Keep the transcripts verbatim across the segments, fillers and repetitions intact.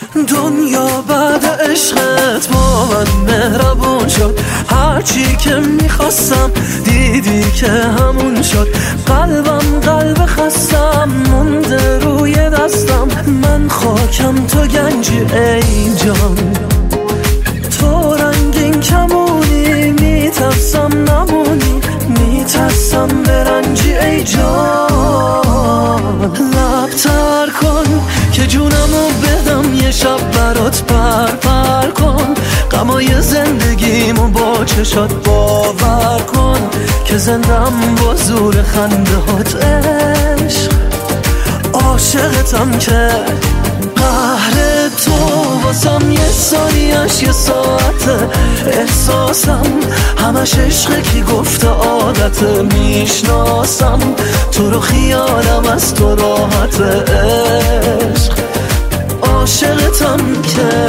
دنیا بعد عشقت با من مهربون شد، هرچی که میخواستم دیدی که همون شد. قلبم قلب خستم مونده روی دستم، من خاکم تو گنجی ای جان. تو رنگین کمونی میترسم نمونی، میترسم برنجی ای جان. لب تر کن که جونمو بدم یه شب برات پر پر کن، غمای زندگیمو با چشات باور کن که زندم با زور خنده هات عشق. عاشقتم که قهر تو واسم یه ثانیش یه ساعته، احساسم همش عشقه کی گفته عادته، میشناسم تو رو خیالم از تو راحت عشق. عاشقتم که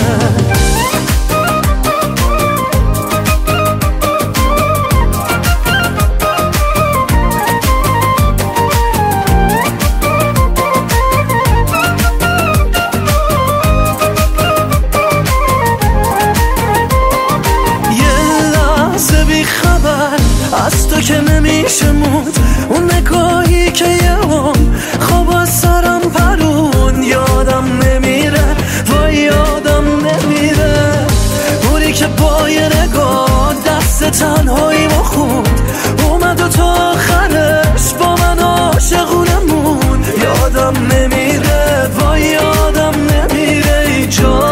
از تو که نمیشه موند، اون نگاهی که یه هم خواب از سرم پرون، یادم نمیره وای یادم نمیره. اونی که با یه نگاه دست تنهایی ما خوند، اومد و تا آخرش با من عاشقونه موند. یادم نمیره وای یادم نمیره ای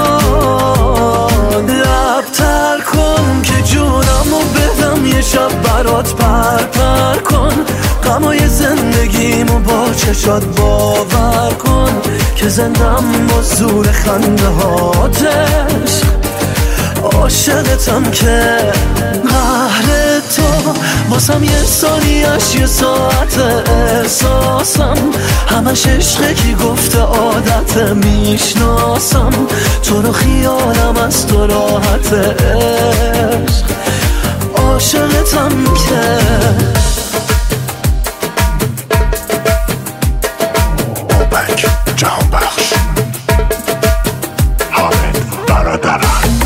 جان. لب تر کن که جونمو بدم یه شب برات پر پر کن، غمای زندگیمو با چشات باور کن که زندم با زور خنده هاتش. عاشقتم که قهر تو واسم یه ثانیش یه ساعت، احساسم همش عشقه کی گفته عادت، میشناسم تو رو خیالم از تو راحت عشق. عاشقتم که اوبک جهان بخش حامد برادرم.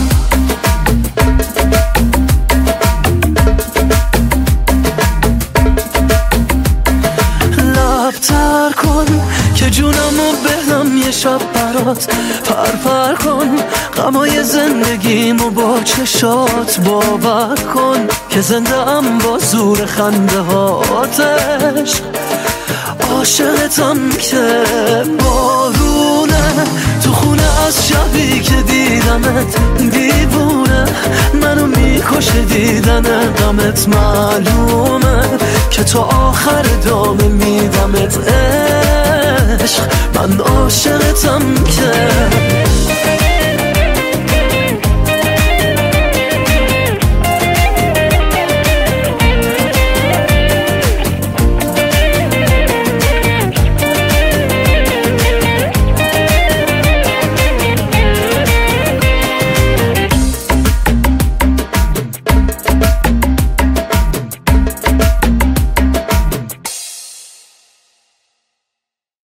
لب تر کن که جونمو بدم یه شب برات پر پر کن، غمای زندگیمو با چشات باور کن که زندم با زور خنده هاتش. عاشقتم که بارونه تو خونه از شبی که دیدمت، دیوونه منو میکشه دیدن غمت، معلومه که تو آخر دامه میدمت عشق. من عاشقتم که